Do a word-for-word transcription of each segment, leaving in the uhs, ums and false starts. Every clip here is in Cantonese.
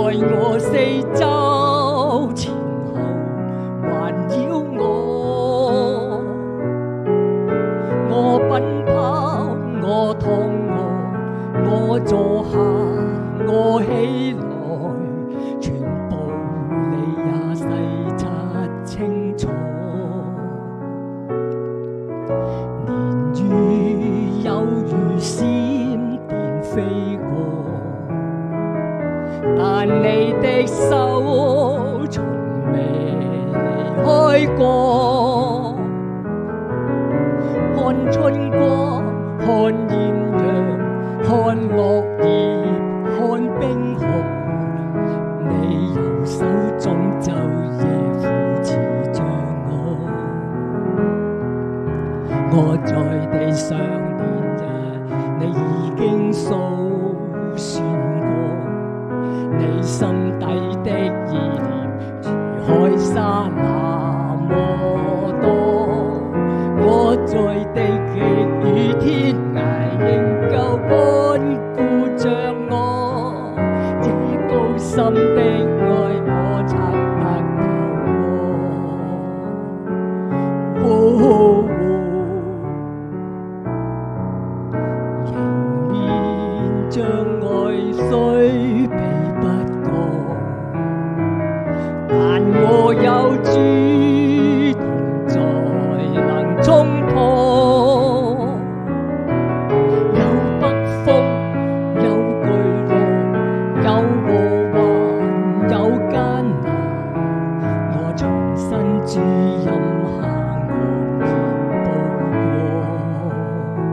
我四周前後環繞我，我奔跑，我躺卧，我坐下，我起來，全部你也細察清楚。年月有如閃電飛過，但你的手從未離開過。看春光，看豔陽，看落葉，看冰河，你右手中晝夜扶持着我。我在地上年日，你已經數算過，你心底的意念如海沙那麼多。我在地極與天涯仍舊看顧着我，這高深的愛我察得透。哦迎面障礙雖避不過，但我有主同在能衝破。有北風，有巨浪，有禍患，有艱難，我重新主蔭下昂然步過。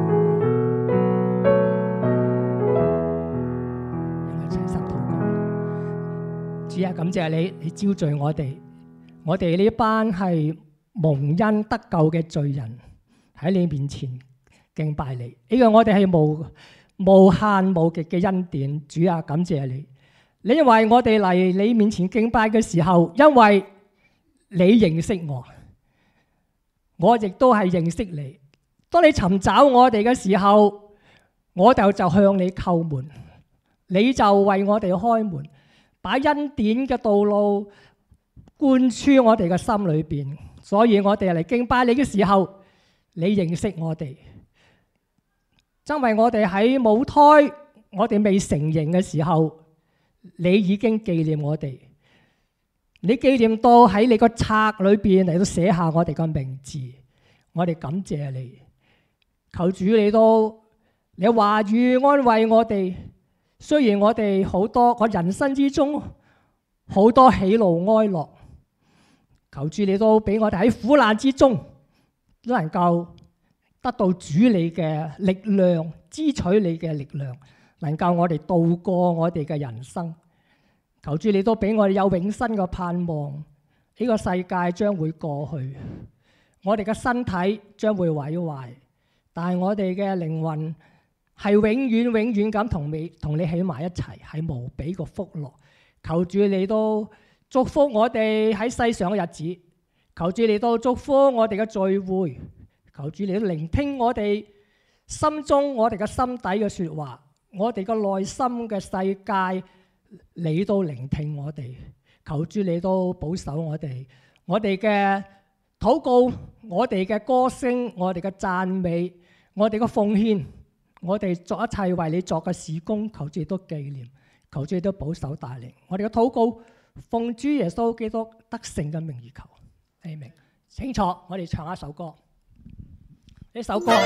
讓我齊心禱告。主啊，感謝你，你招聚我哋，我哋呢班係蒙恩得救嘅罪人喺你面前敬拜你。呢個我哋係無無限無極嘅恩典。主啊，感謝你，你因為我哋嚟你面前敬拜嘅時候，因為你認識我，我亦都係認識你。當你尋找我哋嘅時候，我就就向你叩門，你就為我哋開門，把恩典嘅道路貫穿我哋嘅心裏邊。所以我哋嚟敬拜你嘅時候，你認識我哋，因為我哋喺母胎，我哋未成形嘅時候，你已經紀念我哋，你紀念到喺你個冊裏邊嚟到寫下我哋嘅名字，我哋感謝你。求主你都你話語安慰我哋，雖然我哋好多我人生之中好多喜怒哀樂。求主你都俾我哋喺苦難之中都能夠得到主你嘅力量，支取你嘅力量，能夠我哋度過我哋嘅人生。求主你都俾我哋有永生嘅盼望。呢個世界將會過去，我哋嘅身體將會毀壞，但係我哋嘅靈魂係永遠永遠咁同你同你喺埋一齊，係無比個福樂。求主你都祝福我哋喺世上嘅日子，求主你都祝福我哋嘅聚會，求主你都聆聽我哋心中我哋嘅心底嘅說話，我哋嘅內心嘅世界，你都聆聽我哋。求主你都保守我哋，我哋嘅禱告，我哋嘅歌聲，我哋嘅讚美，我哋嘅奉獻，我哋作一切為你作嘅事工，求主你都紀念，求主你都保守帶領我哋嘅禱告。奉主耶穌基督得勝嘅名而求，阿們。請坐，我哋唱一首歌。呢首歌係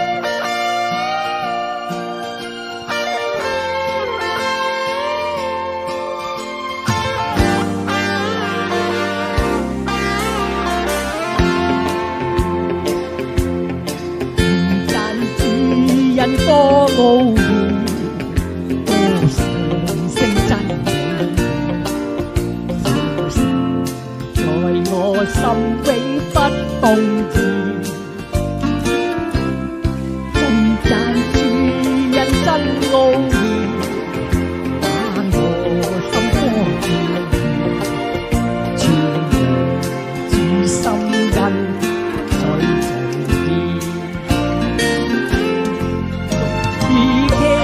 讚主恩多奧妙，歌上聲真理。我心永不動搖，頌讚主恩真奧妙，把我心光照，傳揚主心恩最重要。以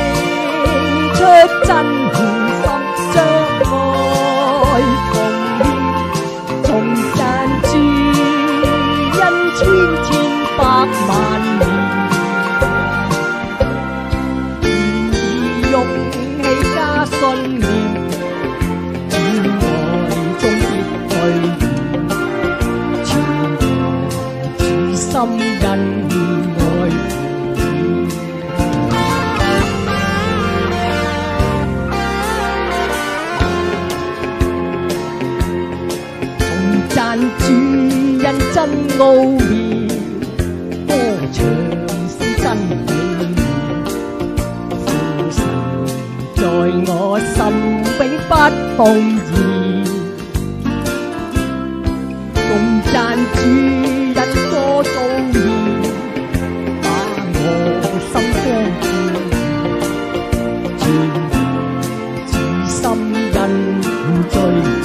奧妙，歌唱聲真美妙，父神在我心永不動搖，共讚主恩歌頌妙，把我心光照，全自心恩最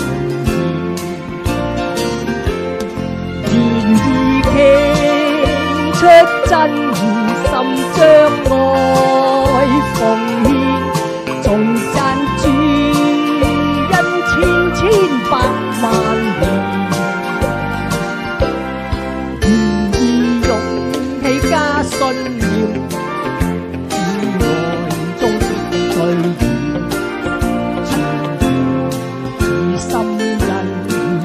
出真心將愛奉獻，頌讚主恩千千百萬年，願意勇氣加信念，主愛中必兌現，全自心恩。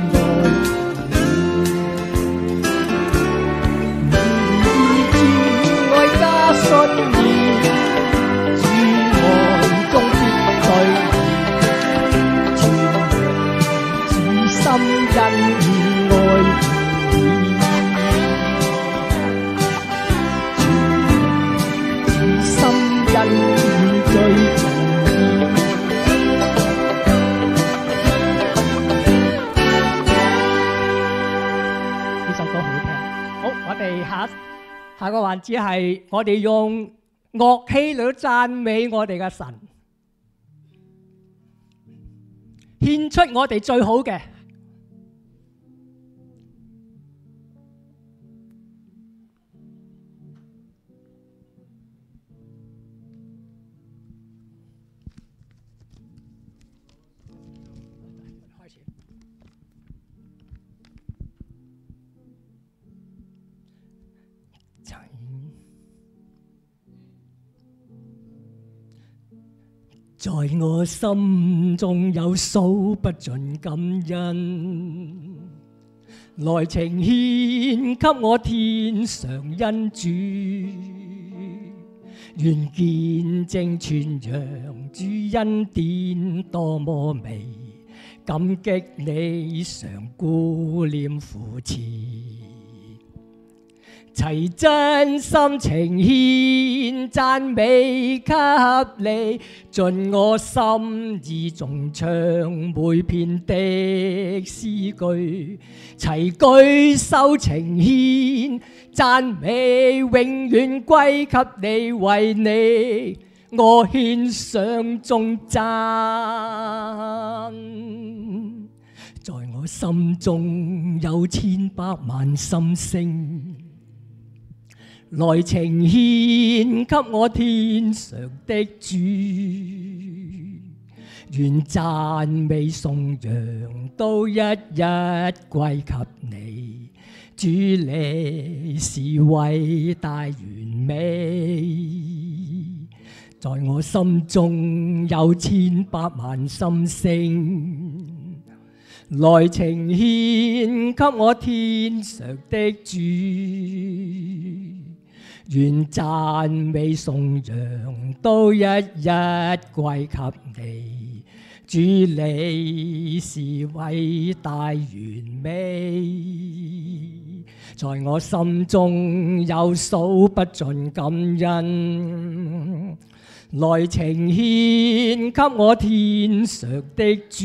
下個環節係我哋用樂器嚟到讚美我哋嘅神，獻出我哋最好嘅。在我心中有數不盡感恩，來呈獻給我天上恩主，願見證傳揚主恩典多麼美，感激你常顧念扶持。齊真心情獻讚美給你，盡我心意重唱每篇的詩句，齊舉手情獻讚美永遠歸給你，為你我獻上頌讚，在我心中有千百萬心聲，來呈獻給我天上的主，願讚美頌揚都一一歸給你。主你是偉大完美，在我心中有千百萬心聲，來呈獻給我天上的主。願讚美頌揚都一一歸給你，主你是偉大完美，在我心中有數不盡感恩，來呈獻給我天上的主。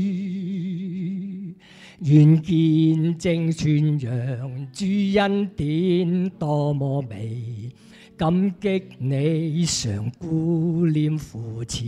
願見證傳揚主恩典多麼美，感激你常顧念扶持。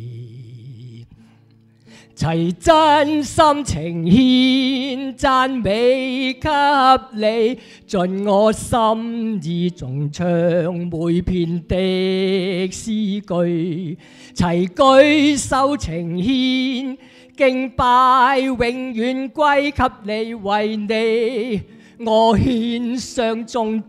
齊真心情獻讚美給你，盡我心意重唱每篇的詩句，齊舉手情獻敬拜永遠歸給你，為你我獻上頌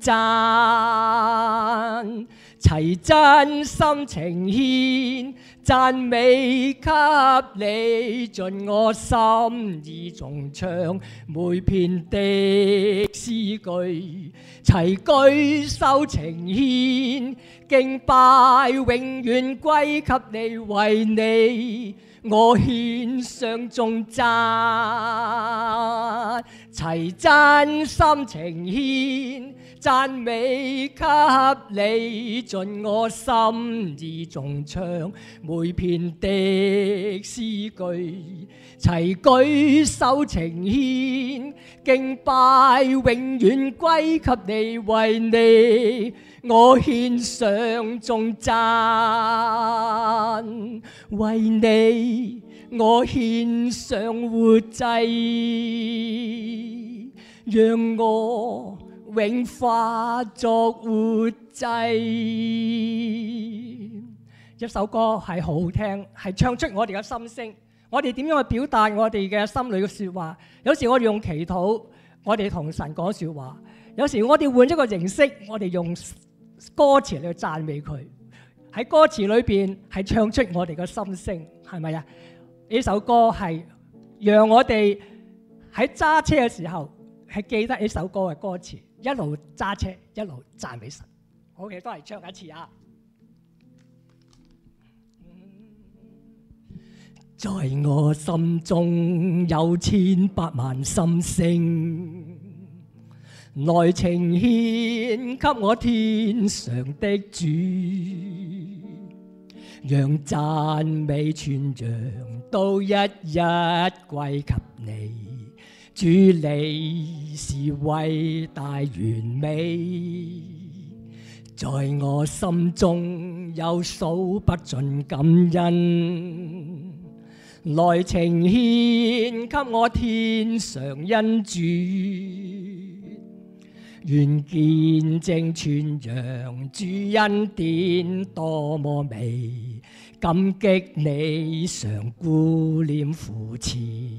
讚，齊真心情獻讚美給你，盡我心意重唱每篇的詩句，齊舉手情獻敬拜永遠歸給你，為你我獻上頌讚，齊真心情獻讚美給你，盡我心意頌唱每片的詩句，齊舉手情獻敬拜，永遠歸給你，為你我獻上頌讚，為你我獻上活祭，讓我永化作活祭。一首歌係好好聽，係唱出我哋嘅心聲。我哋點樣去表達我哋嘅心裏嘅説話？有時我哋用祈禱，我哋同神講説話；有時我哋換一個形式，我哋用歌詞嚟讚美佢。喺歌詞裏邊係唱出我哋嘅心聲，係咪啊？呢首歌係讓我哋喺揸車嘅時候係記得呢首歌嘅歌詞，一路揸車一路讚美神。好嘅，都係唱一次啊！在我心中有千百萬心聲，來呈獻給我天上的主，讓讚美傳揚都一一歸給你。主你是偉大完美，在我心中有數不盡感恩，來呈獻給我天上恩主，願見證傳揚主恩典多麼美，感激你常顧念扶持，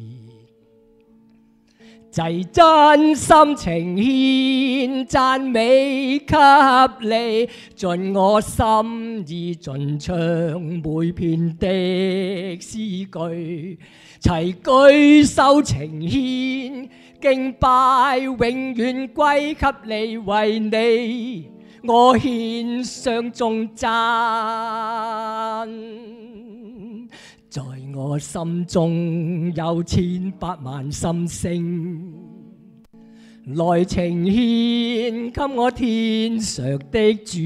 齊真心情獻讚美給你，盡我心意盡唱每片的詩句，齊舉手情獻敬拜，永遠歸給你，為你我獻上頌讚。在我心中有千百萬心聲，來呈獻給我天上的主，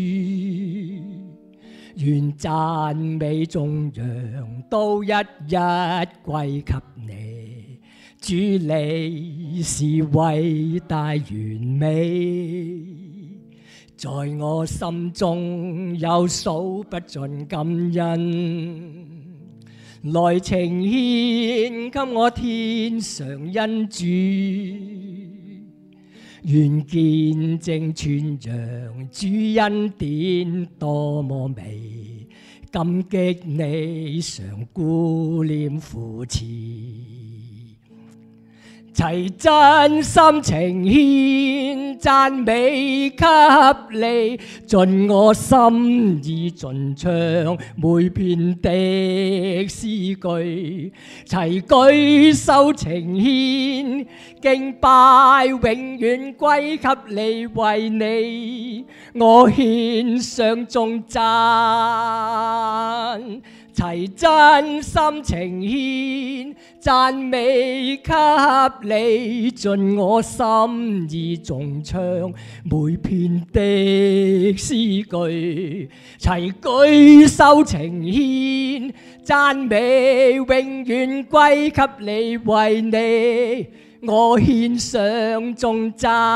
願讚美頌揚都一一歸給你。主你是偉大完美，在我心中有數不盡感恩，來呈獻給我天上恩主，願見證傳揚主恩典多麼美，感激你常顧念扶持，齊真心情獻讚美給你，盡我心意盡唱每片的詩句，齊舉手情獻敬拜，永遠歸給你，為你我獻上頌讚。齊真心情獻讚美給你，盡我心意頌唱每片的詩句，齊舉手情獻讚美，永遠歸給你，為你我獻上頌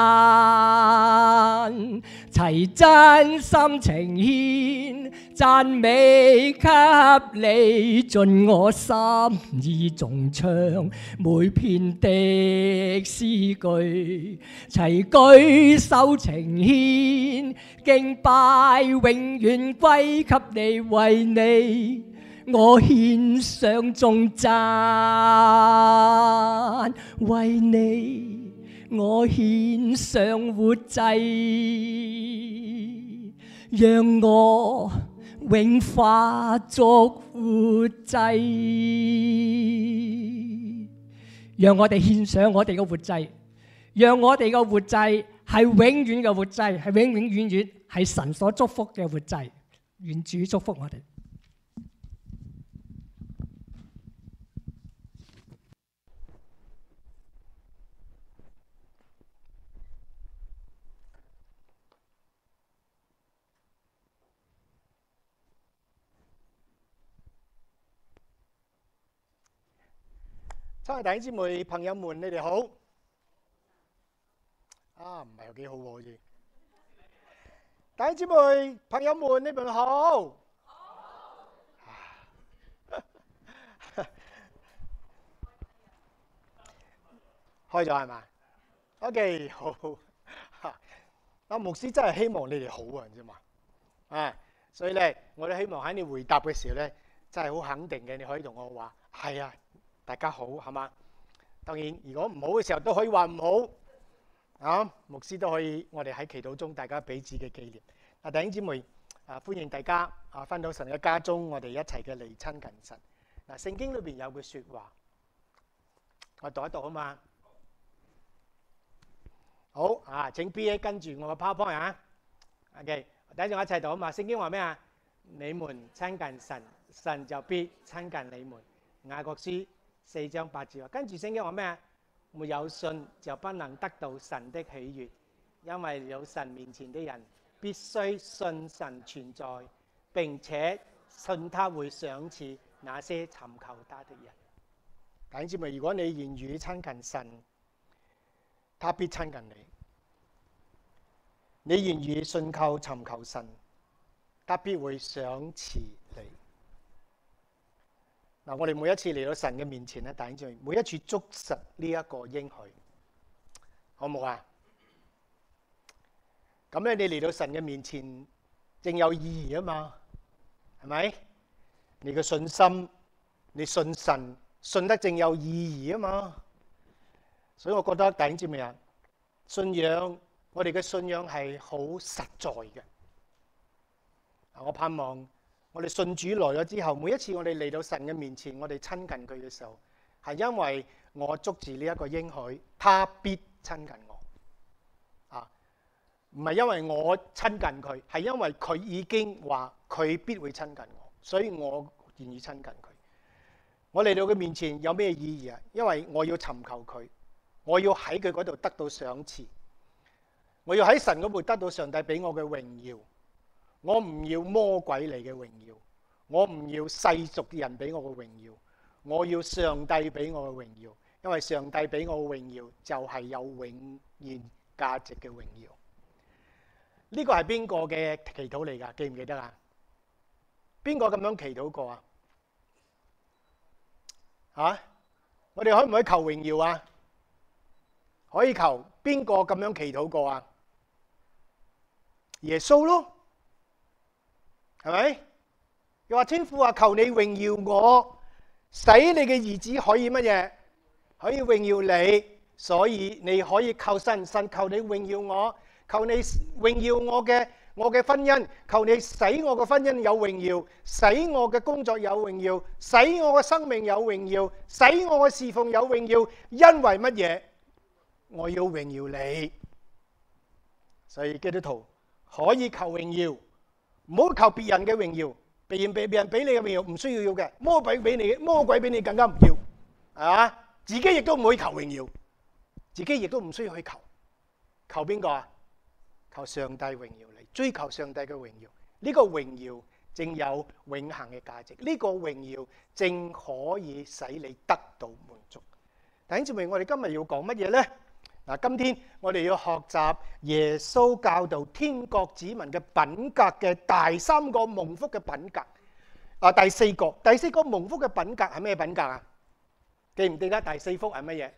讚。齊真心情獻讚美給你，盡我心意頌唱每片的詩句，齊舉手情獻敬拜，永遠歸給你，為你我獻上頌讚，為你我獻上活祭，讓我永化作活祭。讓我哋獻上我哋嘅活祭，讓我哋嘅活祭係永遠嘅活祭，係永永遠遠係神所祝福嘅活祭。願主祝福我哋。 親愛弟兄姊妹、朋友們，你哋好。啊，唔係幾好喎，好似。弟兄姊妹、朋友們，你們好。開咗係嘛 ？OK， 好。阿牧師真係希望你哋好啊，知嘛？啊，所以咧，我都希望喺你回答嘅時候咧，真係好肯定嘅，你可以同我話係啊，大家好，係嘛？當然，如果唔好嘅時候都可以話唔好。啊，牧師都可以，我哋喺祈禱中，大家彼此嘅紀念。啊，弟兄姊妹，啊，歡迎大家啊，返到神嘅家中，我哋一齊嘅嚟親近神。嗱，聖經裏邊有句説話，我讀一讀好嘛？好啊，請 B A 跟住我嘅 PowerPoint 啊。OK， 第一陣我一齊讀好嘛？聖經話咩啊？你們親近神，神就必親近你們。雅各書四章八節話，跟住聖經話咩啊？沒有信就不能得到神的喜悅，因為有神面前的人必須信神存在，並且信他會賞賜那些尋求他的人。弟兄姊妹，如果你言語親近神，他必親近你；你言語信靠尋求神，他必會賞賜你。嗱，我哋每一次嚟到神嘅面前咧，弟兄姊妹，每一次捉實呢一個應許，好唔好啊？咁咧，你嚟到神嘅面前，正有意義啊嘛，係咪？你嘅信心，你信神，信得正有意義啊嘛。所以我覺得弟兄姊妹啊，信仰，我哋嘅信仰係好實在嘅。我盼望。我哋信主來咗之後，每一次我哋嚟到神嘅面前，我哋親近佢嘅時候，係因為我捉住呢一個應許，他必親近我。啊，唔係因為我親近佢，係因為佢已經話佢必會親近我，所以我願意親近佢。我嚟到佢面前有咩意義啊？因為我要尋求佢，我要喺佢嗰度得到賞賜，我要喺神嗰度得到上帝俾我嘅榮耀。我唔要魔鬼嚟嘅榮耀，我唔要世俗嘅人俾我嘅榮耀，我要上帝俾我嘅榮耀，因為上帝俾我嘅榮耀就係有永遠價值嘅榮耀。呢個係邊個嘅祈禱嚟㗎？記唔記得啊？邊個咁樣祈禱過啊？嚇！我哋可唔可以求榮耀啊？可以求。邊個咁樣祈禱過啊？耶穌咯。係咪？又話天父話求你榮耀我，使你嘅兒子可以乜嘢？可以榮耀你，所以你可以求神，神求你榮耀我，求你榮耀我嘅我嘅婚姻，求你使我嘅婚姻有榮耀，使我嘅工作有榮耀，使我嘅生命有榮耀，使我嘅侍奉有榮耀。因為乜嘢？我要榮耀你，所以基督徒可以求榮耀。唔好求別人嘅榮耀，別人別別人俾你嘅榮耀唔需要要嘅，魔鬼俾你，魔鬼俾你更加唔要，係嘛？自己亦都唔可以求榮耀，自己亦都唔需要去求，求邊個啊？求上帝榮耀你，追求上帝嘅榮耀，呢個榮耀正有永恆嘅價值，呢個榮耀正可以使你得到滿足。弟兄姊妹，我哋今日要講乜嘢呢？嗱，今天我哋要學習耶穌教導天國子民嘅品格嘅第三個蒙福嘅品格。啊，第四個，第四個蒙福嘅品格係咩品格啊？記唔記得第四福係乜嘢？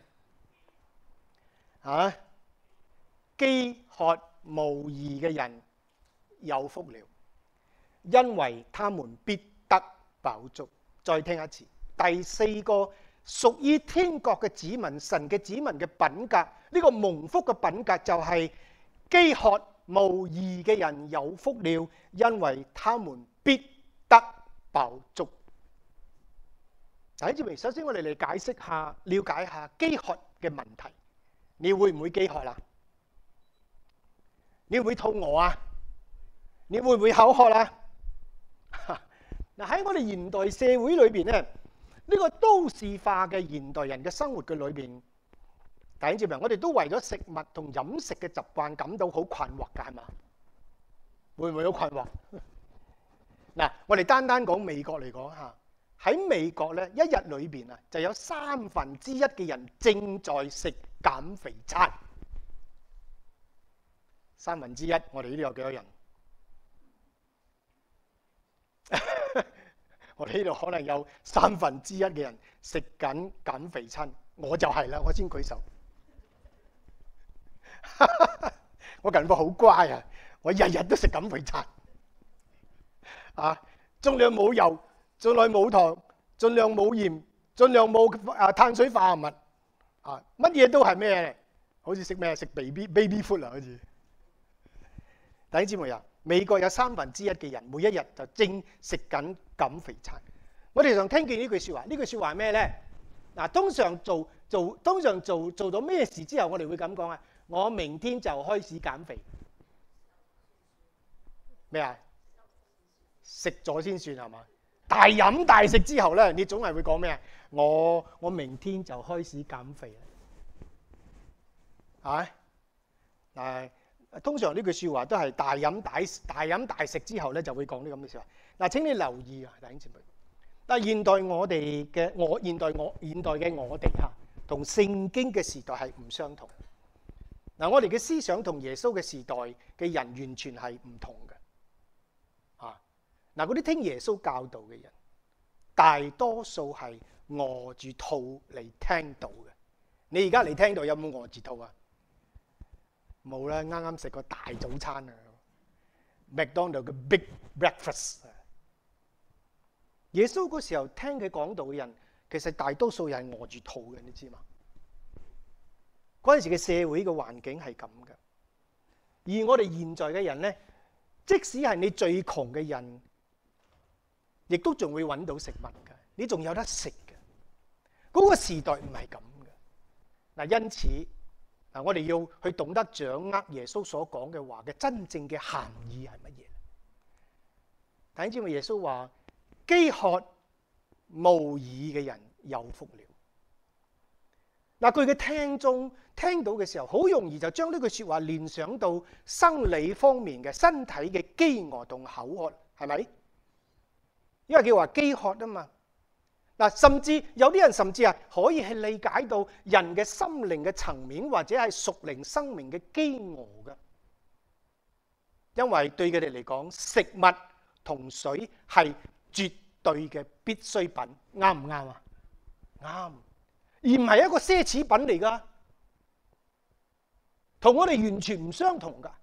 啊，飢渴慕義嘅人有福了，因為他們必得飽足。再聽一次，第四個屬於天國嘅子民，神嘅子民嘅品格。呢個蒙福嘅品格就係飢渴慕義嘅人有福了，因為他們必得飽足。弟兄姊妹，首先我哋嚟解釋下、了解下飢渴嘅問題。你會唔會飢渴啦？你會唔會肚餓啊？你會唔會口渴啦？嗱，喺我哋現代社會裏邊咧，呢個都市化嘅現代人嘅生活嘅裏邊。弟兄姊妹，我哋都為咗食物同飲食嘅習慣感到好困惑㗎，係嘛？會唔會好困惑？嗱，我哋單單講美國嚟講嚇， 喺美國咧，一日裏邊啊，就有三分之一嘅人正在食減肥餐。三分之一，我哋呢度有幾多人？我哋呢度可能有三分之一嘅人食緊減肥餐，我就係啦，我先舉手。我近排好乖啊，我日日都食減肥餐，啊，盡量冇油，盡量冇糖，盡量冇鹽，盡量冇啊碳水化合物，啊，乜嘢都係咩咧？好似食咩？食 baby baby food 啊，好似。弟兄姊妹啊，美國有三分之一嘅人每一日就正食緊減肥餐。我哋常聽見呢句説話，呢句説話係咩咧？嗱，通常做做通常做做到咩事之後，我哋會咁講啊？我明天就開始減肥。咩啊？食咗先算係嘛？大飲大食之後咧，你總係會講咩啊？我我明天就開始減肥啦。啊？嗱。通常呢句説話都係大飲大大飲大食之後咧，就會講啲咁嘅説話。嗱，請你留意啊，弟兄姊妹。但係現代我哋嘅我現代我現代嘅我哋嚇，同聖經嘅時代係唔相同。嗱，我哋嘅思想同耶穌嘅時代嘅人完全係唔同嘅。啊，嗱，嗰啲聽耶穌教導嘅人，大多數係餓住肚嚟聽到嘅。你而家嚟聽到有冇餓住肚啊？冇啦，啱啱食個大早餐啊！麥當勞嘅 Big Breakfast。耶穌嗰時候聽佢講道嘅人，其實大多數人係餓住肚嘅，你知嘛？嗰陣時嘅社會嘅環境係咁嘅。而我哋現在嘅人咧，即使係你最窮嘅人，亦都仲會揾到食物嘅，你仲有得食嘅。嗰個時代唔係咁嘅。嗱，因此。嗱，我哋要去懂得掌握耶穌所講嘅話嘅真正嘅含義係乜嘢？弟兄姊妹，耶穌話：飢渴慕義嘅人有福了。嗱，佢嘅聽眾聽到嘅時候，好容易就將呢句説話聯想到生理方面嘅身體嘅飢餓同口渴，係咪？因為佢話飢渴啊嘛。嗱，甚至有啲人甚至係可以係理解到人嘅心靈嘅層面，或者係屬靈生命嘅飢餓嘅，因為對佢哋嚟講，食物同水係絕對嘅必需品，啱唔啱啊？啱，而唔係一個奢侈品嚟噶，同我哋完全唔相同噶。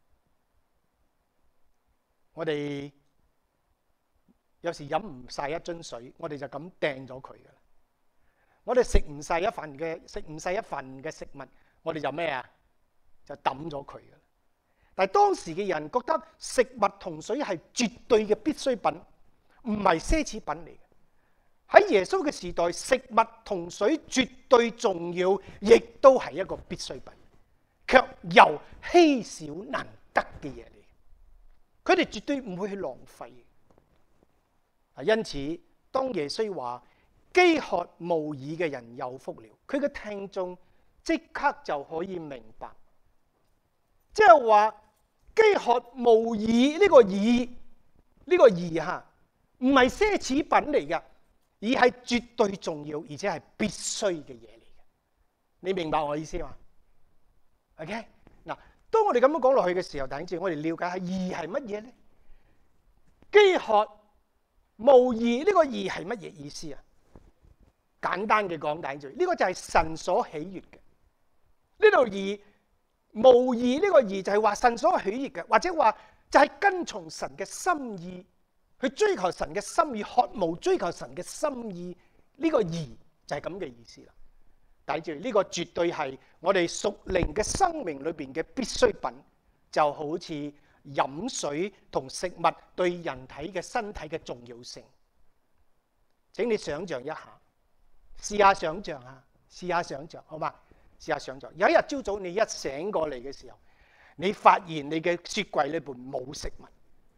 我哋有時飲唔晒一樽水，我哋就咁掟咗佢噶啦。我哋食唔晒一份嘅食唔晒一份嘅食物，我哋就咩啊？就抌咗佢噶啦。但係當時嘅人覺得食物同水係絕對嘅必需品，唔係奢侈品嚟嘅。喺耶穌嘅時代，食物同水絕對重要，亦都係一個必需品，卻又稀少難得嘅嘢嚟。佢哋絕對唔會去浪費。因此，當耶穌話飢渴慕義嘅人有福了，佢嘅聽眾即刻就可以明白，即係話飢渴慕義呢個義呢個義吓，唔係奢侈品嚟嘅，而係絕對重要，而且係必須嘅嘢嚟嘅。你明白我意思嘛 ？OK， 嗱，當我哋咁樣講落去嘅時候，等陣我哋了解下義係乜嘢咧？飢渴慕義呢個義係乜嘢意思啊？簡單嘅講，第一句呢個就係神所喜悅嘅。呢度義慕義呢個義就係話神所喜悅嘅，或者話就係跟從神嘅心意，去追求神嘅心意，渴慕追求神嘅心意，呢個義就係咁嘅意思啦。第一句呢個絕對係我哋屬靈嘅生命裏邊嘅必需品，就好似飲水同食物對人體嘅身體嘅重要性。請你想象一下，試下想象下，試下想象，好嘛？試下想象，有一日朝早你一醒過嚟嘅時候，你發現你嘅雪櫃裏邊冇食物，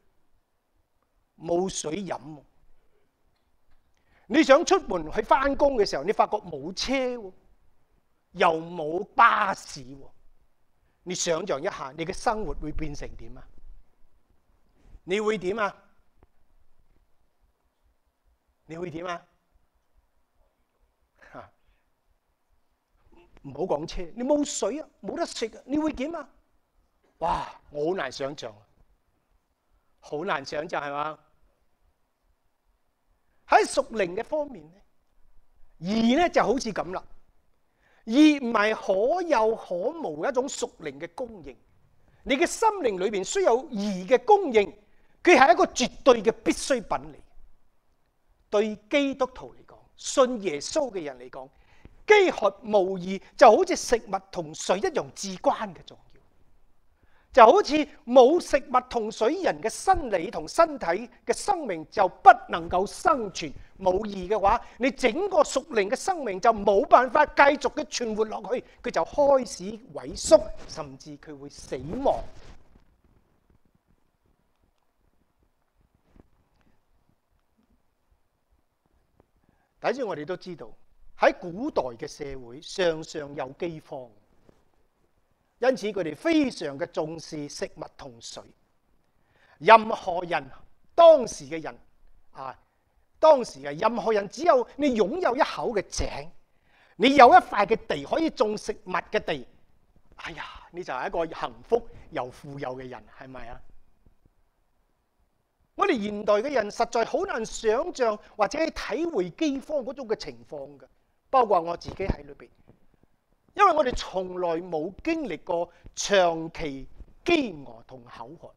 冇水飲，你想出門去翻工嘅時候，你發覺冇車，又冇巴士，你想象一下，你嘅生活會變成點啊？你會點啊？ 你會點啊？嚇！唔好講車，你冇水啊，冇得食啊，你會點啊？哇！我好難想像，好難想像係嘛？喺屬靈嘅方面咧，義咧就好似咁啦。義唔係可有可無一種屬靈嘅供應，你嘅心靈裏邊需有義嘅供應，佢係一個絕對嘅必需品嚟。對基督徒嚟講，信耶穌嘅人嚟講，飢渴慕義就好似食物同水一樣至關嘅重要，就好似冇食物同水，人嘅生理同身體嘅生命就不能夠生存。冇義嘅話，你整個屬靈嘅生命就冇辦法繼續嘅存活落去，佢就開始萎縮，甚至佢會死亡。第一，我哋都知道喺古代嘅社會，常常有饑荒，因此佢哋非常嘅重視食物同水。任何人，當時嘅人啊，當時嘅任何人，只有你擁有一口嘅井，你有一塊嘅地可以種食物嘅地，哎呀，你就係一個幸福又富有嘅人，係咪啊？我哋現代嘅人實在好難想像或者體會饑荒嗰種嘅情況嘅，包括我自己喺裏邊，因為我哋從來冇經歷過長期饑餓同口渴，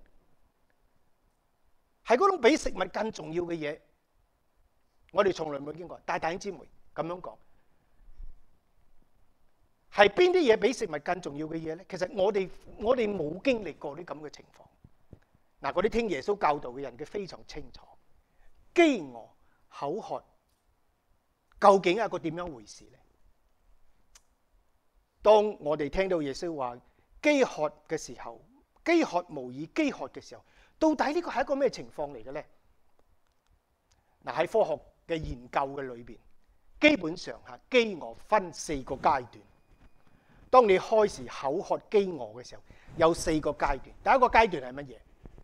係嗰種比食物更重要嘅嘢，我哋從來冇經過。但係弟兄姊妹咁樣講，係邊啲嘢比食物更重要嘅嘢咧？其實我哋我哋冇經歷過啲咁嘅情況。嗱，嗰啲聽耶穌教導嘅人，佢非常清楚，飢餓、口渴究竟係一個點樣回事咧？當我哋聽到耶穌話飢渴嘅時候，飢渴無義飢渴嘅時候，到底呢個係一個咩情況嚟嘅咧？嗱，喺科學嘅研究嘅裏邊，基本上嚇飢餓分四個階段。當你開始口渴飢餓嘅時候，有四個階段。第一個階段係乜嘢？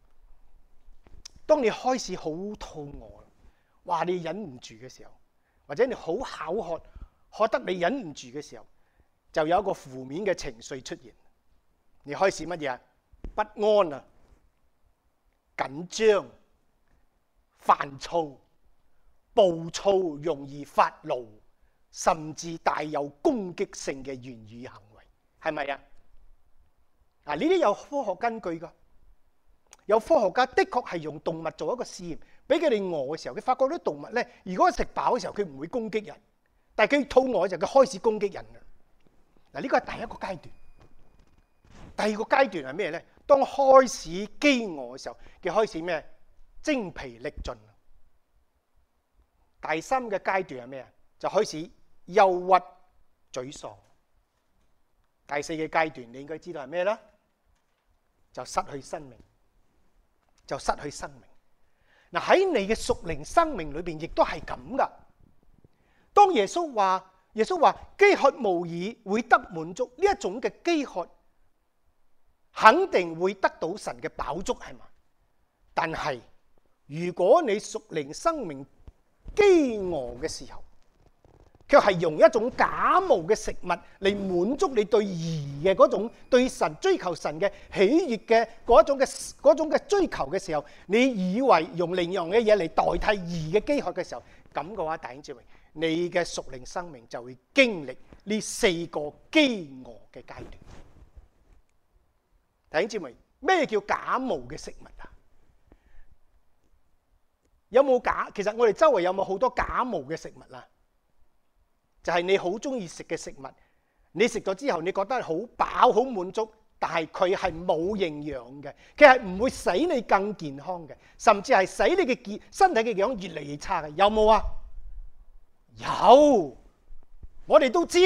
當你開始好肚餓，哇！你忍唔住嘅時候，或者你好口渴，渴得你忍唔住嘅時候，就有一個負面嘅情緒出現。你開始乜嘢啊？不安啊，緊張、煩躁、暴躁，容易發怒，甚至帶有攻擊性嘅言語行為，係咪啊？嗱，呢啲有科學根據㗎。有科學家的確係用動物做一個試驗，俾佢哋餓嘅時候，佢發覺啲動物咧，如果食飽嘅時候佢唔會攻擊人，但係佢肚餓嘅時候佢開始攻擊人嘅。嗱，呢個係第一個階段。第二個階段係咩咧？當開始飢餓嘅時候，佢開始咩？精疲力盡。第三個階段係咩啊？就開始憂鬱、沮喪。第四個階段你應該知道係咩啦？就失去生命。就失去生命。嗱，喺你嘅屬靈生命裏邊，亦都係咁噶。當耶穌話，耶穌話飢渴無義會得滿足，呢一種嘅飢渴肯定會得到神嘅飽足，係嘛？但係如果你屬靈生命飢餓嘅時候，卻係用一種假冒嘅食物嚟滿足你對義嘅嗰種對神追求神嘅喜悅嘅嗰種嘅嗰種嘅追求嘅時候，你以為用另樣嘅嘢嚟代替義嘅飢渴嘅時候，咁嘅話，弟兄姊妹，你嘅屬靈生命就會經歷呢四個飢餓嘅階段。弟兄姊妹，咩叫假冒嘅食物啊？有冇假？其實我哋周圍有冇好多假冒嘅食物啊？就係你好中意食嘅食物，你食咗之後，你覺得好飽、好滿足，但係佢係冇營養嘅，佢係唔會使你更健康嘅，甚至係使你嘅健身體嘅樣越嚟越差嘅，有冇啊？有，我哋都知，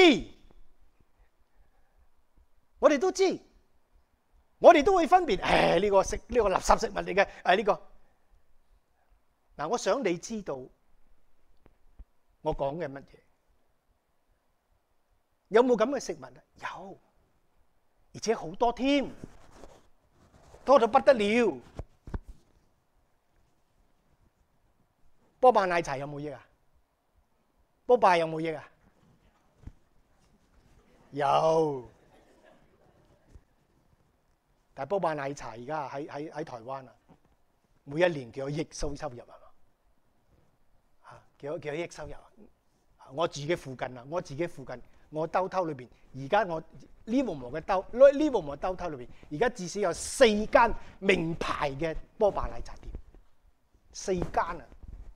我哋都知，我哋都會分別，誒呢個食呢個垃圾食物嚟嘅，誒呢個。嗱，我想你知道我講嘅乜嘢。有冇咁嘅食物啊？有，而且好多添，多到不得了。波霸奶茶有冇益啊？ 波霸有冇益啊？有。但係波霸奶茶而家喺喺喺台灣啊，每一年幾多億收收入係嘛？嚇，幾多幾多億收入啊？我自己附近啊，我自己附近，我兜兜裏邊，而家我呢部門嘅兜呢部門嘅兜兜裏邊，而家至少有四間名牌嘅波霸奶茶店，四間啊！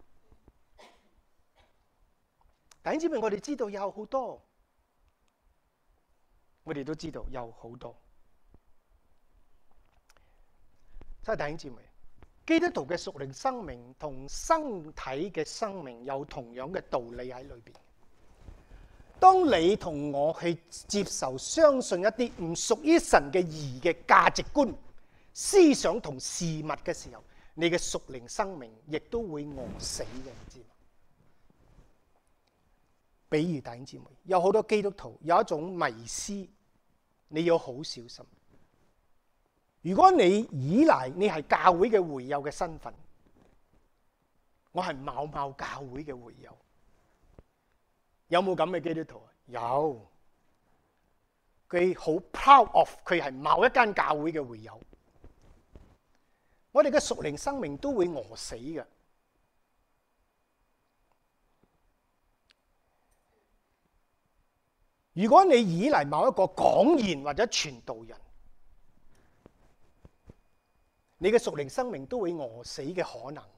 弟兄姊妹，我哋知道有好多，我哋都知道有好多。所以弟兄姊妹，基督徒嘅屬靈生命同身體嘅生命有同樣嘅道理喺裏邊。當你同我去接受、相信一啲唔屬於神嘅義嘅價值觀、思想同事物嘅時候，你嘅屬靈生命亦都會餓死嘅，你知嘛？比如弟兄姊妹，有好多基督徒有一種迷思，你要好小心。如果你依賴你係教會嘅會友嘅身份，我係某某教會嘅會友，有冇咁嘅基督徒啊？有，佢好 proud of 佢係某一間教會嘅會友。我哋嘅屬靈生命都會餓死嘅。如果你依賴某一個講員或者傳道人，你嘅屬靈生命都會餓死嘅可能。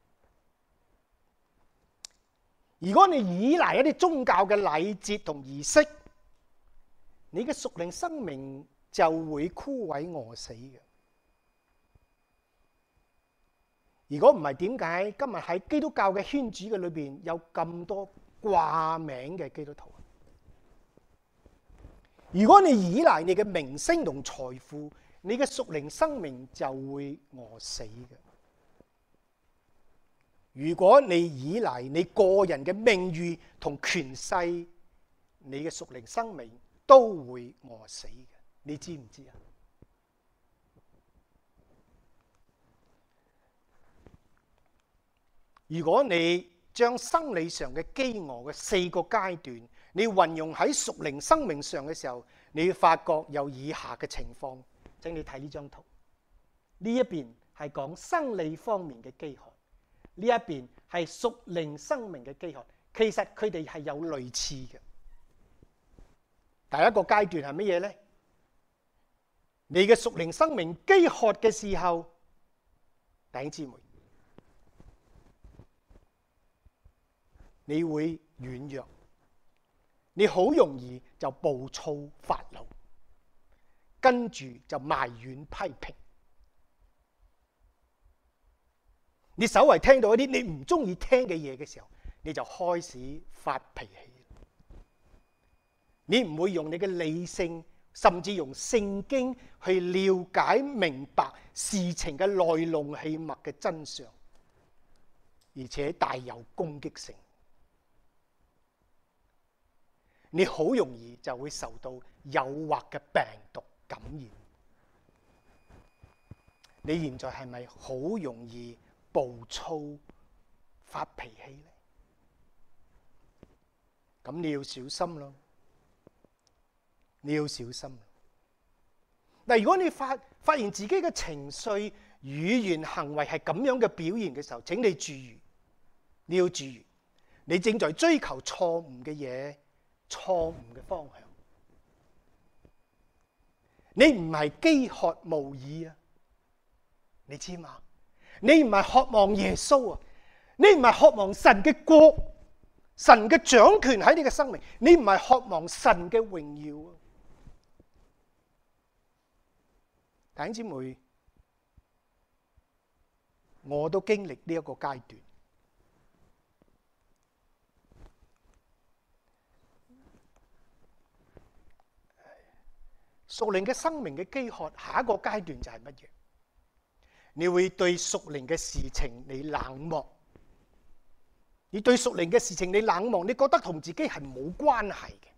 如果你依賴一啲宗教嘅禮節同儀式，你嘅屬靈生命就會枯萎餓死嘅。如果唔係，點解今日喺基督教嘅圈子嘅裏邊有咁多掛名嘅基督徒？如果你依賴你嘅名聲同財富，你嘅屬靈生命就會餓死嘅。如果你依賴你個人嘅名譽同權勢，你嘅屬靈生命都會餓死嘅。你知唔知啊？如果你將生理上嘅飢餓嘅四個階段，你運用喺屬靈生命上嘅時候，你會發覺有以下嘅情況。請你睇呢張圖，呢一邊係講生理方面嘅飢渴，呢一邊係屬靈生命嘅飢渴。其實佢哋係有類似嘅。第一個階段係乜嘢呢？你嘅屬靈生命飢渴嘅時候，弟兄姊妹，你會軟弱，你好容易就暴躁發怒，跟住就埋怨批評。你稍為聽到一啲你唔中意聽嘅嘢嘅時候，你就開始發脾氣。你唔會用你嘅理性，甚至用聖經去了解明白事情嘅來龍去脈嘅真相，而且帶有攻擊性。你好容易就會受到誘惑嘅病毒感染。你現在係咪好容易暴躁發脾氣呢？咁你要小心咯，你要小心。嗱，如果你發發現自己嘅情緒、語言、行為係咁樣嘅表現嘅時候，請你注意，你要注意，你正在追求錯誤嘅嘢。錯誤嘅方向，你唔係飢渴慕義啊！你知嘛？你唔係渴望耶穌啊！你唔係渴望神嘅國、神嘅掌權喺你嘅生命，你唔係渴望神嘅榮耀啊！弟兄姊妹，我都經歷呢一個階段。屬靈嘅生命嘅飢渴，下一個階段就係乜嘢？你會對屬靈嘅事情你冷漠，你對屬靈嘅事情你冷漠，你覺得同自己係冇關係嘅。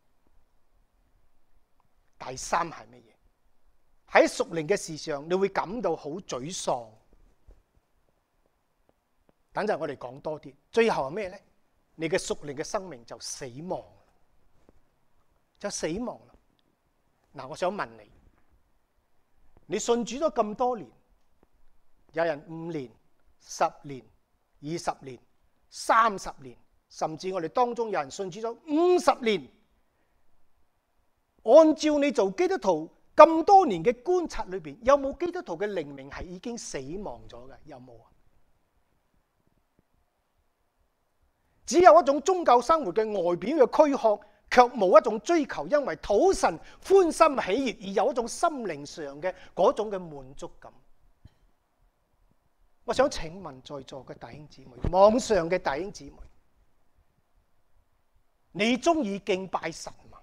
第三係乜嘢？喺屬靈嘅事上，你會感到好沮喪。等陣我哋講多啲。最後係咩呢？ 你嘅屬靈嘅生命就死亡，就死亡啦。嗱，我想問你，你信主咗咁多年，有人五年、十年、二十年、三十年，甚至我哋當中有人信主咗五十年。按照你做基督徒咁多年嘅觀察裏邊，有冇基督徒嘅靈命係已經死亡咗嘅？有冇啊？只有一種宗教生活嘅外表嘅軀殼，卻冇一種追求，因為討神歡心喜悅而有一種心靈上嘅嗰種嘅滿足感。我想請問在座嘅弟兄姊妹，網上嘅弟兄姊妹，你中意敬拜神嗎？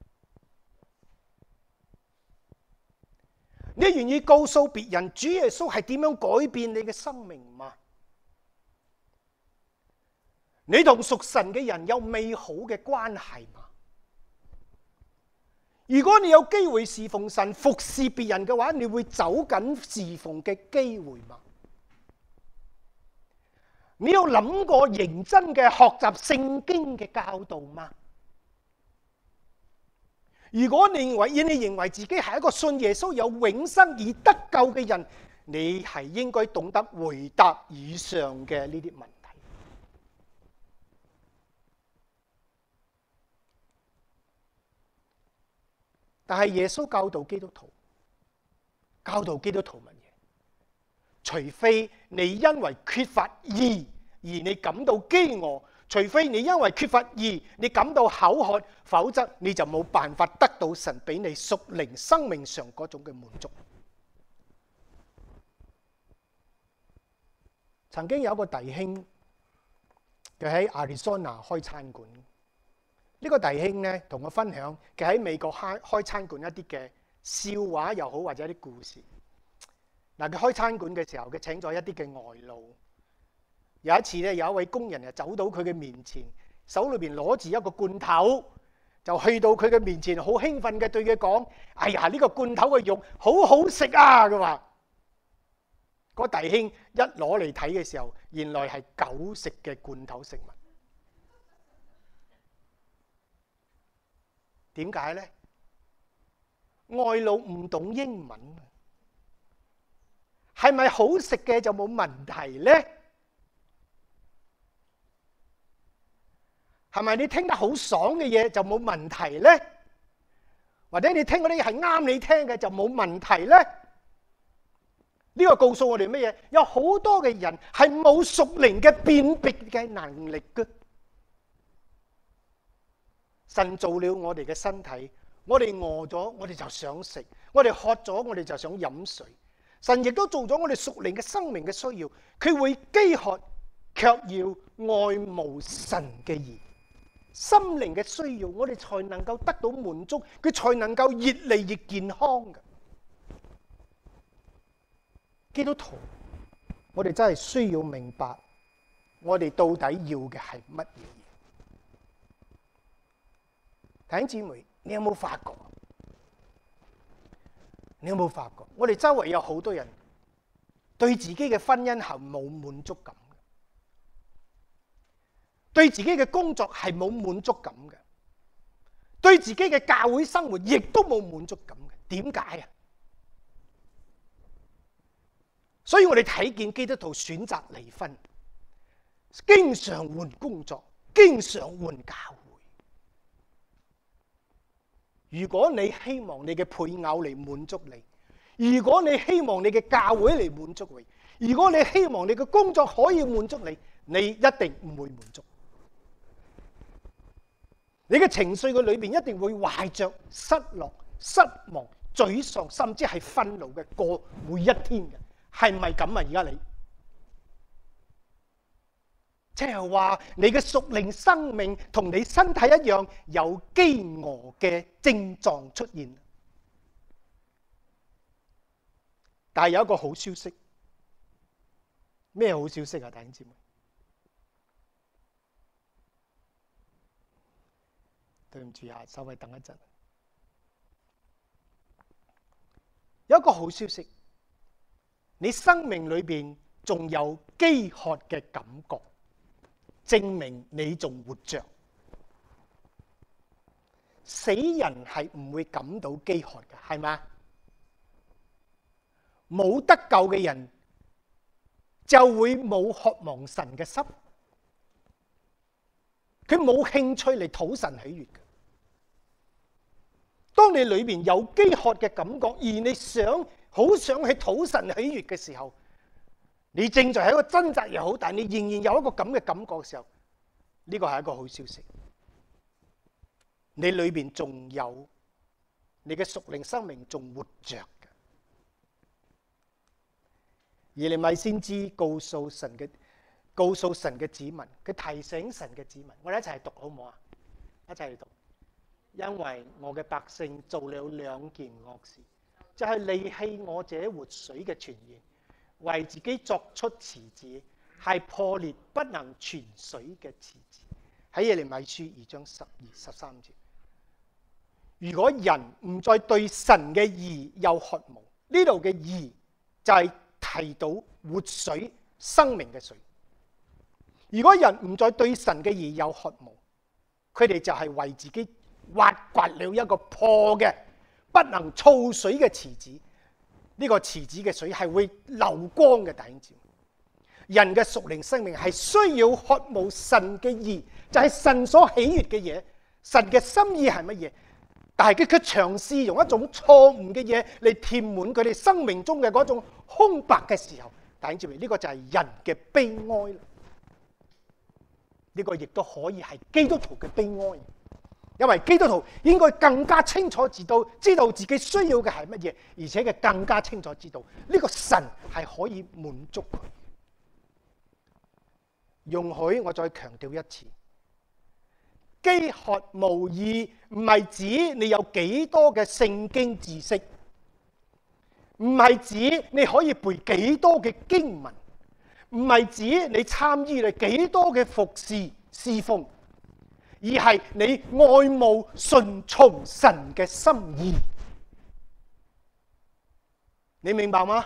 你願意告訴別人主耶穌係點樣改變你嘅生命嗎？你同屬神嘅人有美好嘅關係嗎？如果你有機會侍奉神、服侍別人嘅話，你會走緊侍奉嘅機會嗎？你有諗過認真嘅學習聖經嘅教導嗎？如果你認為你認為自己係一個信耶穌有永生而得救嘅人，你係應該懂得回答以上嘅呢啲問題。但係耶穌教導基督徒，教導基督徒乜嘢？除非你因為缺乏義而你感到飢餓，除非你因為缺乏義你感到口渴，否則你就冇辦法得到神俾你屬靈生命上嗰種嘅滿足。曾經有一個弟兄，佢喺亞利桑那開餐館。呢個弟兄咧同我分享佢喺美國開開餐館一啲嘅笑話又好，或者一啲故事。嗱，佢開餐館嘅時候，佢請咗一啲嘅外勞。有一次咧，有一位工人就走到佢嘅面前，手裏邊攞住一個罐頭，就去到佢嘅面前，好興奮嘅對佢講：哎呀，呢個罐頭嘅肉好好食啊！佢話，嗰弟兄一攞嚟睇嘅時候，原來係狗食嘅罐頭食物。點解呢？外勞唔懂英文，係咪好食嘅就冇問題呢？係咪你聽得好爽嘅嘢就冇問題呢？或者你聽嗰啲係啱你聽嘅就冇問題呢？呢個告訴我哋乜嘢？有好多嘅人係冇屬靈嘅辨別嘅能力嘅。神造了我哋嘅身體，我哋餓咗，我哋就想食；我哋渴咗，我哋就想飲水。神亦都做咗我哋屬靈嘅生命嘅需要，佢會飢渴，卻要愛慕神嘅義。心靈嘅需要，我哋才能夠得到滿足，佢才能夠越嚟越健康嘅。基督徒，我哋真係需要明白，我哋到底要嘅係乜嘢？弟兄姊妹，你有冇發覺？你有冇發覺？我哋周圍有好多人對自己嘅婚姻係冇滿足感嘅，對自己嘅工作係冇滿足感嘅，對自己嘅教會生活亦都冇滿足感嘅。點解啊？所以我哋睇見基督徒選擇離婚，經常換工作，經常換教會。如果你希望你嘅配偶嚟滿足你，如果你希望你嘅教會嚟滿足你，如果你希望你嘅工作可以滿足你，你一定唔會滿足。你嘅情緒嘅裏邊一定會懷着失落、失望、沮喪，甚至係憤怒嘅過每一天嘅，係咪咁啊？而家你即係話你嘅屬靈生命同你身體一樣有飢餓嘅症狀出現，但係有一個好消息，咩好消息啊？弟兄姊妹，對唔住啊，稍微等一陣。有一個好消息，你生命裏邊仲有飢渴嘅感覺。 證明你仲活着。死人係唔會感到飢渴嘅，係嘛？冇得救嘅人就會冇渴望神嘅心，佢冇興趣嚟討神喜悅嘅。當你裏面有飢渴嘅感覺，而你想好想去討神喜悅嘅時候，你正在喺一個掙扎又好，但係你仍然有一個咁嘅感覺嘅時候，呢個係一個好消息。你裏邊仲有你嘅屬靈生命仲活着嘅。耶利米先知告訴神嘅告訴神嘅子民，佢提醒神嘅子民，我哋一齊讀好唔好啊？一齊嚟讀。因為我嘅百姓做了兩件惡事，就係離棄我這活水嘅泉源，為自己作出池子，係破裂不能存水嘅池子。喺耶利米書二章十二十三節。如果人唔再對神嘅義有渴慕，呢度嘅義就係提到活水生命嘅水。如果人唔再對神嘅義有渴慕，佢哋就係為自己挖掘了一個破嘅不能儲水嘅池子。呢個池子嘅水係會流光嘅。弟兄姊妹，人嘅屬靈生命係需要渴慕神嘅義，就係神所喜悅嘅嘢，神嘅心意係乜嘢？但係佢佢嘗試用一種錯誤嘅嘢嚟填滿佢哋生命中嘅嗰種空白嘅時候，弟兄姊妹，呢個就係人嘅悲哀啦。呢個亦都可以係基督徒嘅悲哀，因為基督徒應該更加清楚知道知道自己需要嘅係乜嘢，而且佢更加清楚知道呢個神係可以滿足佢。容許我再強調一次，飢渴無疑唔係指你有幾多嘅聖經知識，唔係指你可以背幾多嘅經文，唔係指你參與你幾多嘅服侍侍奉，而係你愛慕順從神嘅心意。你明白嗎？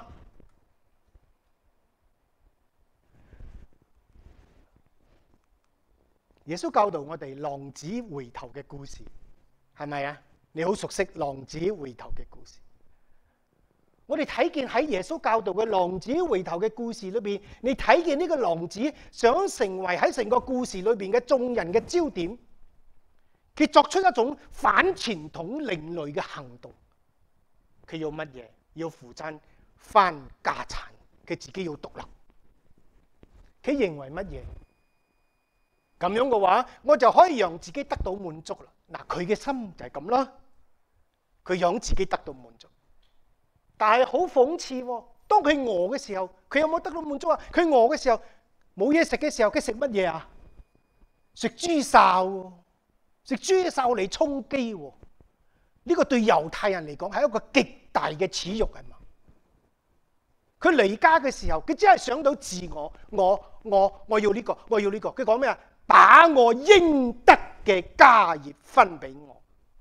耶穌教導我哋浪子回頭嘅故事，係咪啊？你好熟悉浪子回頭嘅故事。我哋睇見喺耶穌教導嘅浪子回頭嘅故事裏邊，你睇見呢個浪子想成為喺成個故事裏邊嘅眾人嘅焦點，佢作出一種反傳統另類嘅行動。佢要乜嘢？要父親翻家產，佢自己要獨立。佢認為乜嘢？咁樣嘅話，我就可以讓自己得到滿足啦。嗱，佢嘅心就係咁啦，佢讓自己得到滿足。但係好諷刺喎，當佢餓嘅時候，佢有冇得到滿足啊？佢餓嘅時候，冇嘢食嘅時候，佢食乜嘢啊？食豬哨，食豬哨嚟充飢喎。呢個對猶太人嚟講係一個極大嘅恥辱，係嘛？佢離家嘅時候，佢只係想到自我，我我我要呢個，我要呢個。佢講咩啊？把我應得嘅家業分俾我。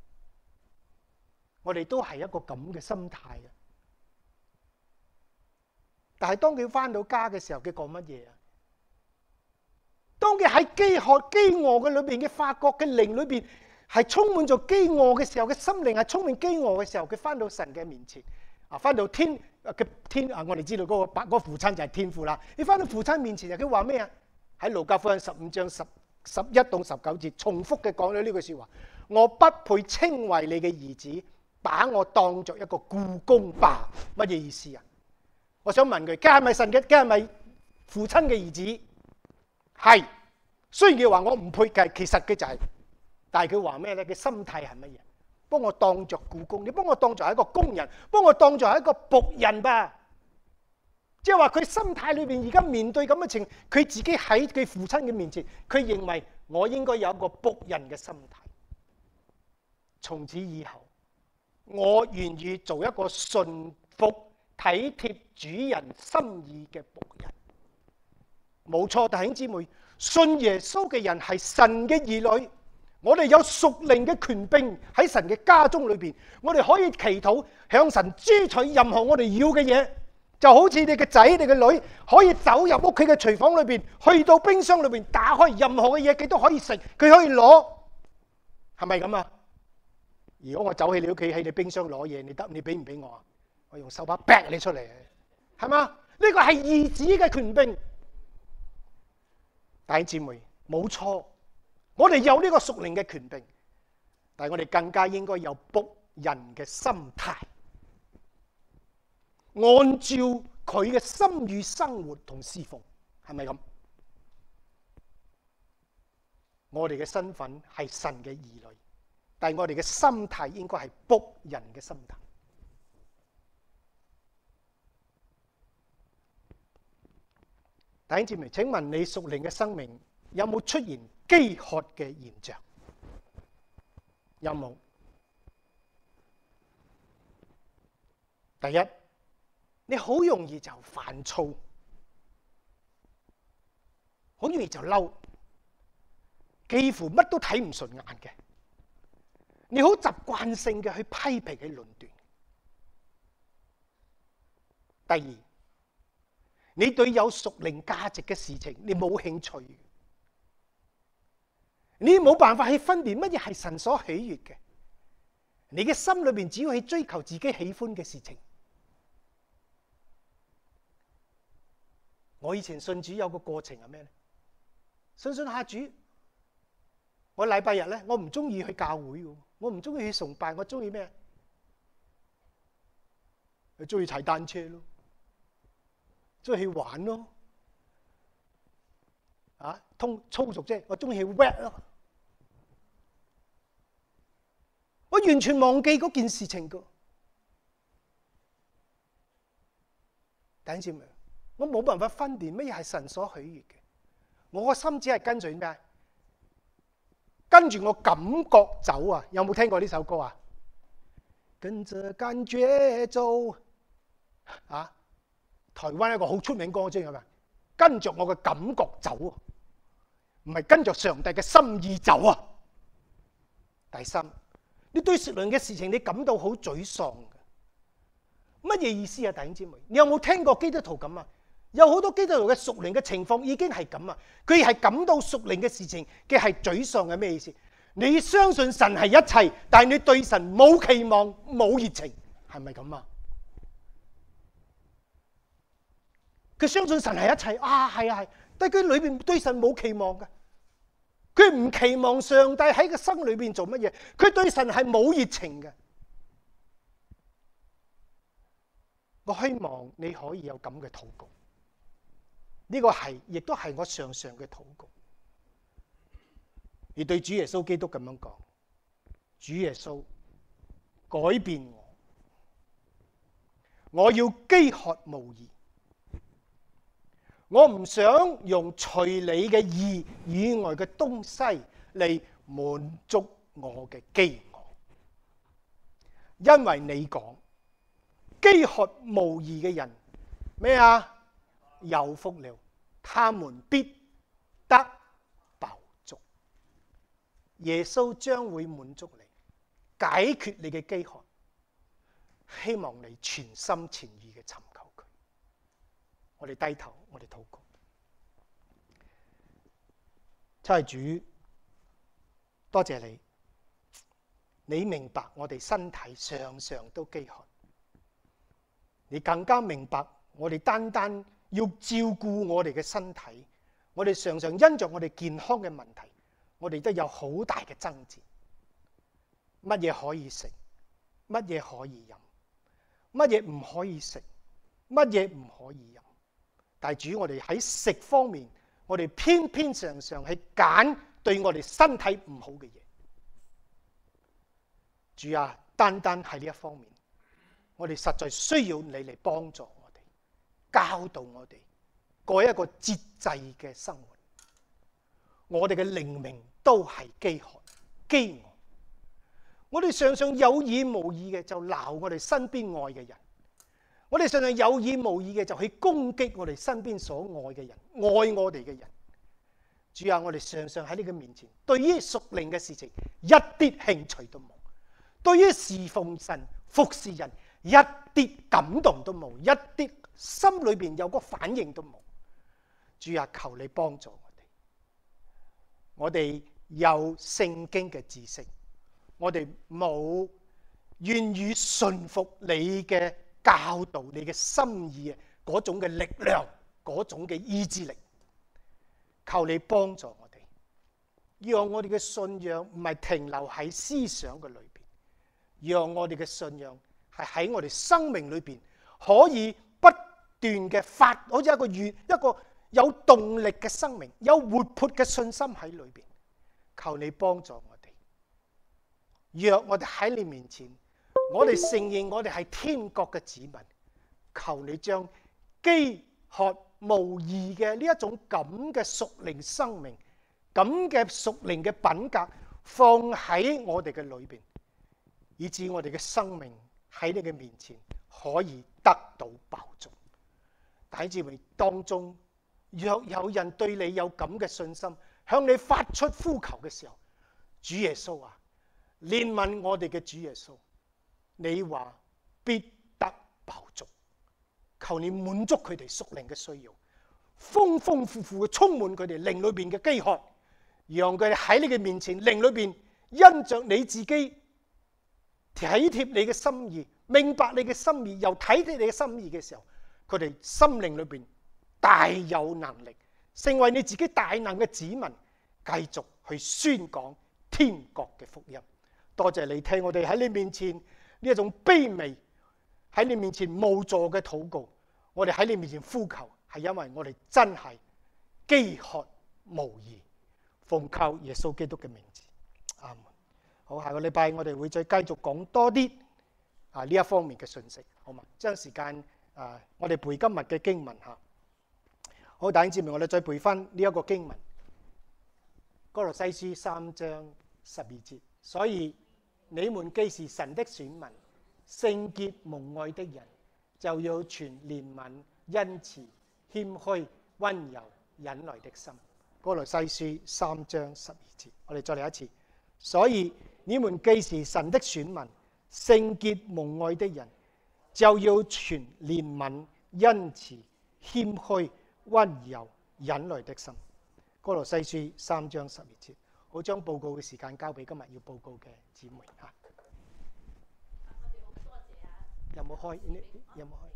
我哋都係一個咁嘅心態嘅。但係當佢翻到家嘅時候，佢講乜嘢啊？當佢喺飢渴、飢餓嘅裏邊，佢發覺嘅靈裏邊係充滿咗飢餓嘅時候，佢心靈係充滿飢餓嘅時候，佢翻到神嘅面前啊，翻到天嘅天啊，我哋知道嗰個白嗰個父親就係天父啦。你翻到父親面前，佢話咩啊？喺路加福音十五章十十一到十九節，重複嘅講咗呢句說話：我不配稱為你嘅兒子，把我當作一個僱工吧。乜嘢意思啊？我想問佢，佢係咪神嘅？佢係咪父親嘅兒子？係。雖然佢話我唔配計，其實佢就係、是。但係佢話咩咧？佢心態係乜嘢？幫我當作僱工，你幫我當作係一個工人，幫我當作係一個僕人吧。即係話佢心態裏邊而家面對咁嘅情，佢自己喺佢父親嘅面前，佢認為我應該有一個僕人嘅心態。從此以後，我願意做一個順服、體貼主人心意嘅僕人。冇錯，弟兄姊妹，信耶穌嘅人係神嘅兒女，我哋有屬靈嘅權柄喺神嘅家中裏邊，我哋可以祈禱向神支取任何我哋要嘅嘢。 就好似你嘅仔、你嘅女可以走入屋企嘅廚房裏邊，去到冰箱裏邊打開任何嘅嘢，佢都可以食，佢可以攞，係咪咁啊？如果我走去你屋企喺你冰箱攞嘢，你得你俾唔俾我啊？我用手把逼你出嚟，係嘛？呢個係兒子嘅權柄。弟兄姊妹，冇錯，我哋有呢個屬靈嘅權柄，但係我哋更加應該有僕人嘅心態。按照佢嘅心意生活同侍奉，係咪咁？我哋嘅身份係神嘅兒女，但係我哋嘅心態應該係僕人嘅心態。弟兄姊妹，請問你屬靈嘅生命有冇出現飢渴嘅現象？有冇？第一，你好容易就煩躁，好容易就嬲，幾乎乜都睇唔順眼嘅。你好習慣性嘅去批評、去論斷。第二，你對有屬靈價值嘅事情，你冇興趣，你冇辦法去分辨乜嘢係神所喜悅嘅。你嘅心裏邊只要去追求自己喜歡嘅事情。我以前信主有個過程係咩咧？信信下主，我禮拜日咧，我唔中意去教會嘅，我唔中意去崇拜，我中意咩？我中意踩單車咯，中意去玩咯，啊，通粗俗啫，我中意去 rap 咯。我完全忘記嗰件事情噶，弟兄姊妹，我冇辦法分辨乜嘢係神所喜悅嘅，我個心只係跟住咩？跟住我感覺走啊！有冇聽過呢首歌啊？跟着感覺走啊！台灣一個好出名歌啫，係咪？跟着我嘅感覺走啊，唔係跟着上帝嘅心意走啊！第三，你對屬靈嘅事情你感到好沮喪嘅，乜嘢意思啊？弟兄姊妹，你有冇聽過基督徒咁啊？有好多基督徒嘅屬靈嘅情況已經係咁啊！佢係感到屬靈嘅事情嘅係沮喪係咩意思？你相信神係一切，但係你對神冇期望冇熱情，係咪咁啊？佢相信神係一切啊，係啊係，但係佢裏邊對神冇期望嘅，佢唔期望上帝喺個心裏邊做乜嘢，佢對神係冇熱情嘅。我希望你可以有咁嘅禱告。呢個係，亦都係我常常嘅禱告，而對主耶穌基督咁樣講：主耶穌改變我，我要飢渴慕義，我唔想用除你嘅義以外嘅東西嚟滿足我嘅飢餓，因為你講飢渴慕義嘅人咩啊？有福了，他們必得飽足。耶穌將會滿足你，解決你嘅飢渴。希望你全心全意嘅尋求佢。我哋低頭，我哋禱告。真係主，多謝你，你明白我哋身體常常都飢渴，你更加明白我哋單單要照顧我哋嘅身體，我哋常常因着我哋健康嘅問題，我哋都有好大嘅爭戰。乜嘢可以食？乜嘢可以飲？乜嘢唔可以食？乜嘢唔可以飲？但係主，我哋喺食方面，我哋偏偏常常係揀對我哋身體唔好嘅嘢。主啊，單單喺呢一方面，我哋實在需要你嚟幫助我哋，教導我哋過一個節制嘅生活。我哋嘅靈命都係飢渴、飢餓。我哋常常有意無意嘅就鬧我哋身邊愛嘅人，我哋常常有意無意嘅就去攻擊我哋身邊所愛嘅人、愛我哋嘅人。主啊，我哋常常喺你嘅面前，對於屬靈嘅事情一啲興趣都冇，對於侍奉神、服侍人一啲感動都冇，一啲心裏邊有個反應都冇。主啊，求你幫助我哋。我哋有聖經嘅知識，我哋冇願意順服你嘅教導、你嘅心意嗰種嘅力量、嗰種嘅意志力。求你幫助我哋，讓我哋嘅信仰唔係停留喺思想嘅裏邊，讓我哋嘅信仰係喺我哋生命裏邊可以不斷嘅發，好似一個願一個有動力嘅生命，有活潑嘅信心喺裏邊。求你幫助我哋，若我哋喺你面前，我哋承認我哋係天國嘅子民，求你將飢渴無疑嘅呢一種咁嘅屬靈生命，咁嘅屬靈嘅品格放喺我哋嘅裏邊，以致我哋嘅生命喺你嘅面前可以得到飽足。弟兄姊妹當中，若有人對你有咁嘅信心，向你發出呼求嘅時候，主耶穌啊，憐憫我哋嘅主耶穌，你話必得飽足。求你滿足佢哋屬靈嘅需要，豐豐富富嘅充滿佢哋靈裏邊嘅飢渴，讓佢哋喺你嘅面前靈裏邊因着你自己體貼你嘅心意，明白你嘅心意，又體貼你嘅心意嘅時候，佢哋心靈裏邊大有能力，成為你自己大能嘅子民，繼續去宣講天國嘅福音。多謝你聽我哋喺你面前呢一種卑微，喺你面前無助嘅禱告，我哋喺你面前呼求，係因為我哋真係飢渴無疑。奉靠耶穌基督嘅名字，阿門。好，下個禮拜我哋會再繼續講多啲啊呢一方面嘅信息，好嘛？將時間啊，我哋背今日嘅經文吓。好，弟兄姊妹，我哋再背翻呢一個經文，歌羅西書三章十二節。所以你們既是神的選民，聖潔蒙愛的人，就要存憐憫、恩慈、謙虛、溫柔、忍耐的心。歌羅西書三章十二節，我哋再嚟一次。所以你們既是神的選民，聖潔蒙愛的人，就要存憐憫、恩慈、謙虛、溫柔、忍耐的心。歌羅西書三章十二節。好，將報告嘅時間交俾今日要報告嘅姊妹嚇。有冇開？有冇開？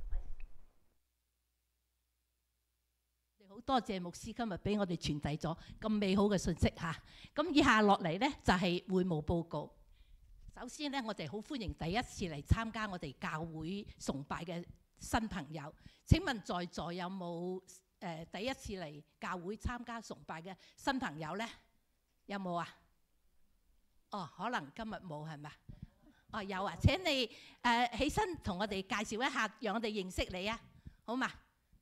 好多謝牧師今日俾我哋傳遞咗咁美好嘅信息嚇。咁以下落嚟呢，就係會務報告。首先呢，我哋好歡迎第一次嚟參加我哋教會崇拜嘅新朋友。請問在座有冇誒、呃、第一次嚟教會參加崇拜嘅新朋友呢？有冇啊？哦，可能今日冇係咪？哦，有啊！請你誒、呃、起身同我哋介紹一下，讓我哋認識你啊，好嘛？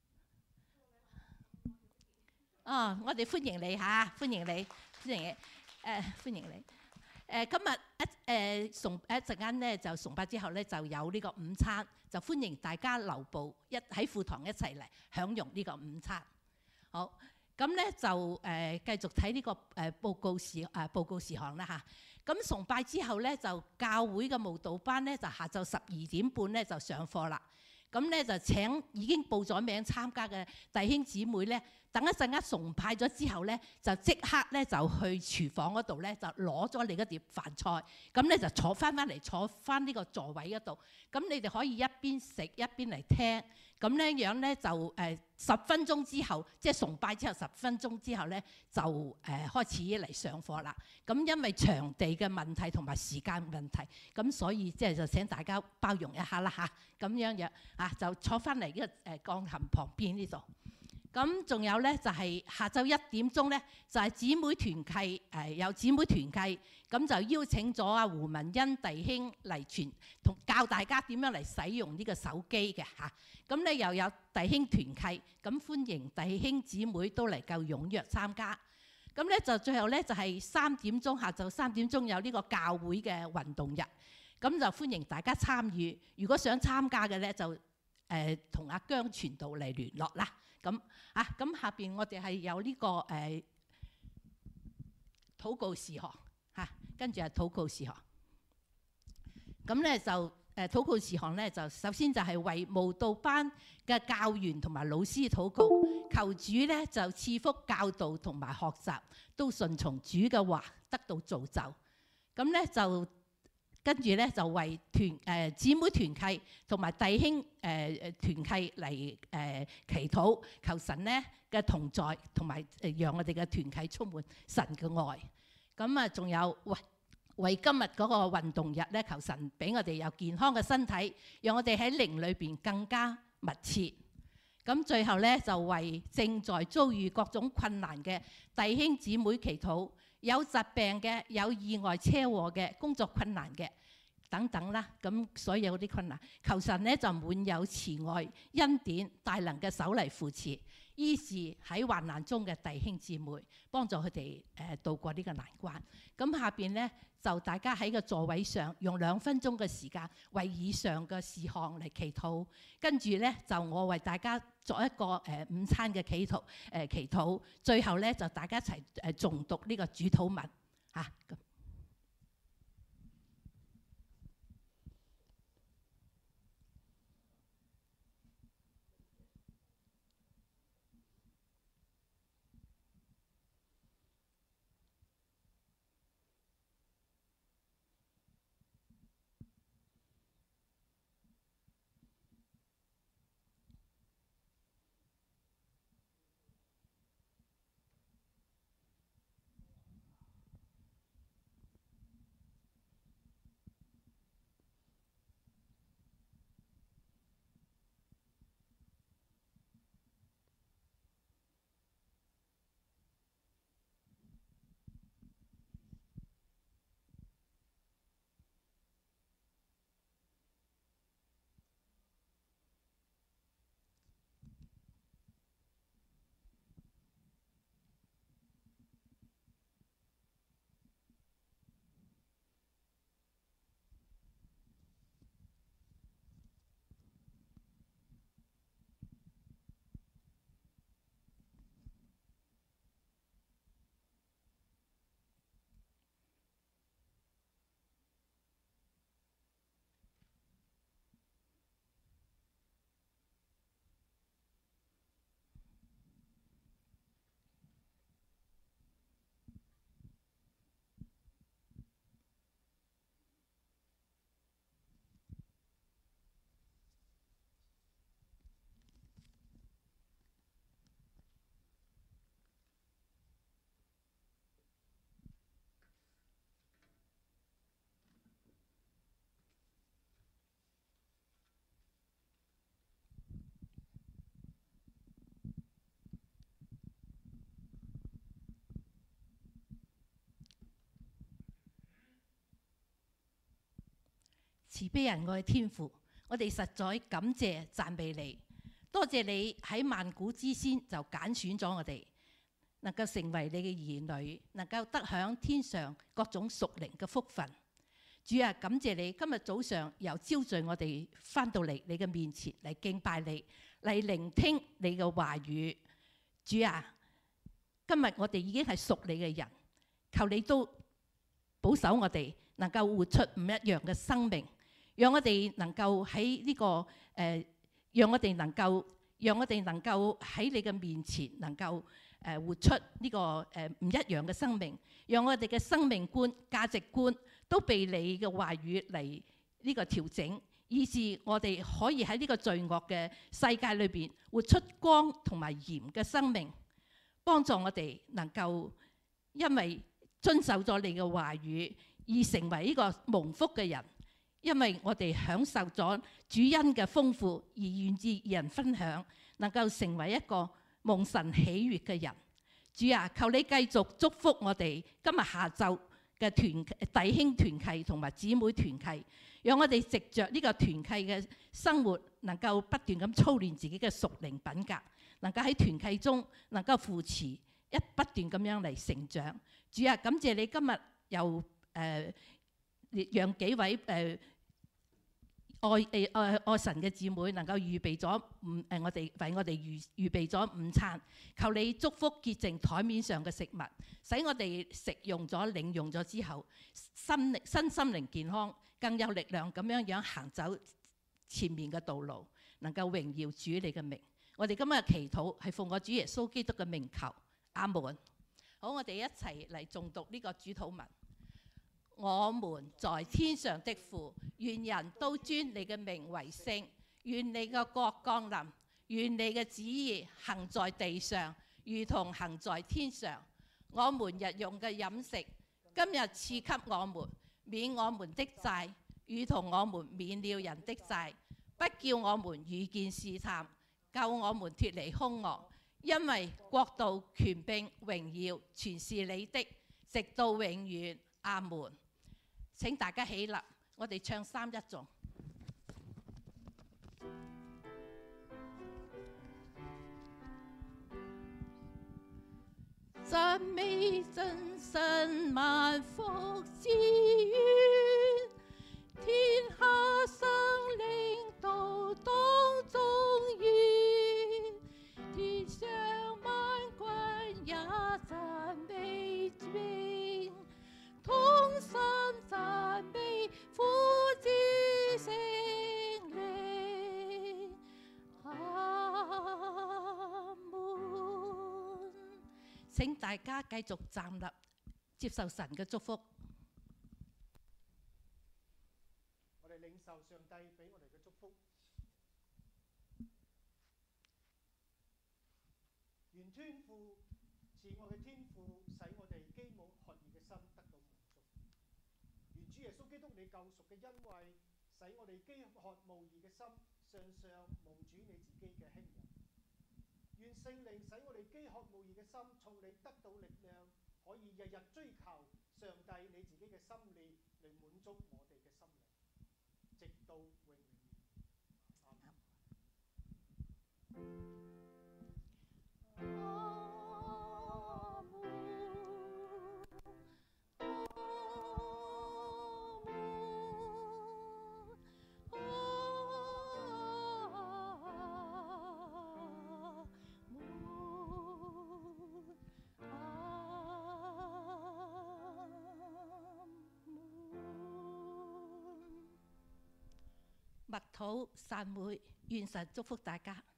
哦，我哋歡迎你嚇，歡迎你，歡迎你，誒、呃、歡迎你。誒、呃、今日一誒崇一陣間咧就崇拜之後咧就有呢個午餐，就歡迎大家留步一喺課堂一齊嚟享用呢個午餐。好。咁咧就誒、呃、繼續睇呢、這個誒、呃、報告事誒、呃、報告事項啦嚇。咁、啊、崇拜之後咧就教會嘅舞蹈班咧就下晝十二點半咧就上課啦。咁咧就請已經報咗名參加嘅弟兄姊妹咧，等一陣間崇拜咗之後咧，就即刻咧就去廚房嗰度咧就攞咗你嗰碟飯菜，咁咧就坐翻翻嚟坐翻呢個座位嗰度。咁你哋可以一邊食一邊嚟聽。咁呢樣咧就誒十分鐘之後，即係崇拜之後十分鐘之後咧，就誒、呃、開始嚟上課啦。咁因為場地嘅問題同埋時間問題，咁所以即係就請大家包容一下啦嚇。咁樣樣啊，就坐翻嚟呢個誒鋼琴旁邊呢度。咁仲有咧就係、是、下晝一點鐘咧，就係、是、姊妹團契誒、呃、有姊妹團契，咁就邀請咗阿胡文欣弟兄嚟傳同教大家點樣嚟使用呢個手機嘅嚇。咁、啊、咧又有弟兄團契，咁歡迎弟兄姊妹都嚟夠踴躍參加。咁咧就最後咧就係、是、三點鐘下晝三點鐘有呢個教會嘅運動日，咁就歡迎大家參與。如果想參加嘅咧就誒同、呃、阿姜傳道嚟聯絡啦。咁啊，咁下邊我哋係有呢、這個誒、呃、禱告事項嚇，跟住係禱告事項。咁咧就誒、 誒禱告事項咧，就首先就係為慕道班嘅教員同埋老師禱告，求主咧就賜福教導同埋學習都順從主嘅話，得到造就。咁咧就跟住咧就為團誒姊妹團契同埋弟兄誒誒團契嚟誒、呃、祈禱，求神咧嘅同在同埋誒讓我哋嘅團契充滿神嘅愛。咁啊，仲有喂。為今日嗰個運動日咧，求神俾我哋有健康嘅身體，讓我哋喺靈裏邊更加密切。咁最後咧就為正在遭遇各種困難嘅弟兄姊妹祈禱，有疾病嘅、有意外車禍嘅、工作困難嘅等等啦。咁所有啲困難，求神咧就滿有慈愛、恩典、大能嘅手嚟扶持，醫治喺患難中嘅弟兄姊妹，幫助佢哋誒渡過呢個難關。咁下邊咧就大家喺個座位上用兩分鐘嘅時間為以上嘅事項嚟祈禱，跟住咧就我為大家作一個誒、呃、午餐嘅祈禱誒、呃、祈禱，最後咧就大家一齊誒誦讀呢個主禱文嚇。啊慈悲仁愛天父，我哋實在感謝讚美你，多謝你喺萬古之先就揀選咗我哋，能夠成為你嘅兒女，能夠得享天上各種屬靈嘅福分。主啊，感謝你今日早上又招聚我哋翻到嚟你嘅面前嚟敬拜你，嚟聆聽你嘅話語。主啊，今日我哋已經係屬你嘅人，求你都保守我哋能夠活出唔一樣嘅生命。讓我哋能夠喺呢個誒、呃，讓我哋能夠，讓我哋能夠喺你嘅面前能夠誒、呃、活出呢、這個誒唔、呃、一樣嘅生命。讓我哋嘅生命觀、價值觀都被你嘅話語嚟呢個調整，以致我哋可以喺呢個罪惡嘅世界裏邊活出光同埋鹽嘅生命，幫助我哋能夠因為遵守咗你嘅話語而成為呢個蒙福嘅人。因為我哋享受咗主恩嘅豐富，而願意與人分享，能夠成為一個蒙神喜悅嘅人。主啊，求你繼續祝福我哋今日下晝嘅團弟兄團契同埋姊妹團契，讓我哋藉着呢個團契嘅生活，能夠不斷咁操練自己嘅屬靈品格，能夠喺團契中能夠扶持一不斷咁樣嚟成長。主啊，感謝你今日又誒。呃讓幾位誒愛誒愛愛神嘅姊妹能夠預備咗午誒我哋為我哋預預備咗午餐，求你祝福潔淨台面上嘅食物，使我哋食用咗領用咗之後，心靈身心靈健康，更有力量咁樣樣行走前面嘅道路，能夠榮耀主你嘅名。我哋今日嘅祈禱係奉我主耶穌基督嘅名求，阿門。好，我哋一齊嚟誦讀呢個主禱文。我們在天上的父，願人都尊你嘅名為聖，願你嘅國降臨，願你嘅旨意行在地上，如同行在天上。我們日用嘅飲食，今日賜給我們，免我們的債，如同我們免了人的債，不叫我們遇見試探，救我們脫離兇惡。因為國度、權柄、榮耀，全是你的，直到永遠。阿門。請大家起立，我哋唱三一頌。讚美真神萬福之源，天下生靈都當中願，天上萬軍也讚美主，同心讚美父子聖靈。阿門。請大家繼續站立，接受神嘅祝福。 我哋領受上帝俾我哋嘅祝福。願天父慈愛嘅天父，使我哋飢渴渴熱嘅心得到滿足。願主耶穌基督你救贖嘅恩惠，使我哋飢渴慕義嘅心，常常蒙主你自己嘅興仁。願聖靈使我哋飢渴慕義嘅心，從你得到力量，可以日日追求上帝你自己嘅心意，嚟滿足我哋嘅心靈，直到永遠。阿門。 默禱散會，願神祝福大家。